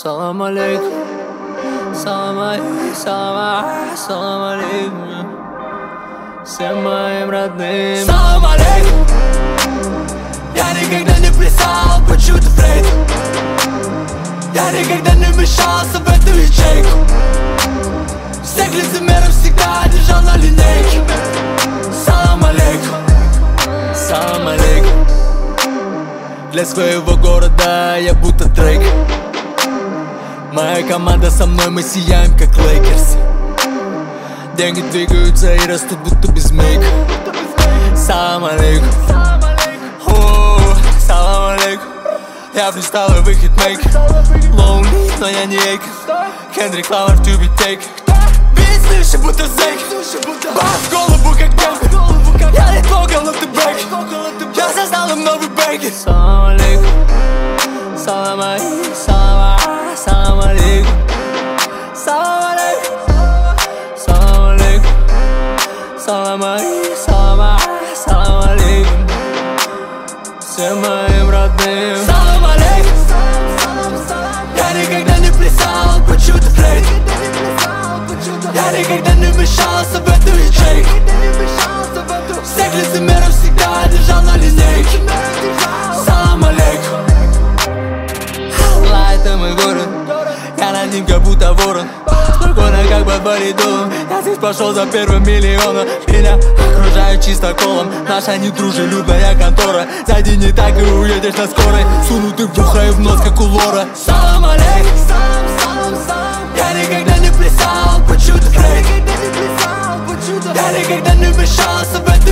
Салам алейкум, салам алейкум, салам алейкум всем моим родным. Салам алейкум. Я никогда не плясал по чью-то флейту. Я никогда не вмешался в эту ячейку. Всех лицемеров всегда держал на линейке. Салам алейкум, салам алейкум. Для своего города я будто Дрейк. Моя команда со мной, мы сияем как Лейкерс. Деньги двигаются и растут будто без мейка. Салам алейкум, салам алейкум. Я фристайлер, вы хитмейк. Lonely, но я не Эйк. Хендрик Ламар to be take. Бит слышишь, будто зейк. Бас в голову как бэмби. Я не трогал на бэк. Я создал им новый бэги. Салам алейкум, салам алейкум, салам алейкум, салам алейкум, салам алейкум, салам алейкум, салам алейкум всем моим родным. Салам алейкум. Я никогда не плясал по чью-то флейту. Я никогда не вмешался в эту ячейку. Всех лицемеров всегда держал на линейке. Салам алейкум. Это мой город, я над ним как будто ворон. Спокойно как под валидолом. Я здесь пошел за первым миллионом. Меня окружают чистоколом. Наша недружелюбная контора. Зайди не так и уедешь на скорой. Сунутый в ухо и в нос, как у лора. Салам алейкум. Я никогда не плясал по чью-то флейту. Я никогда не вмешался в эту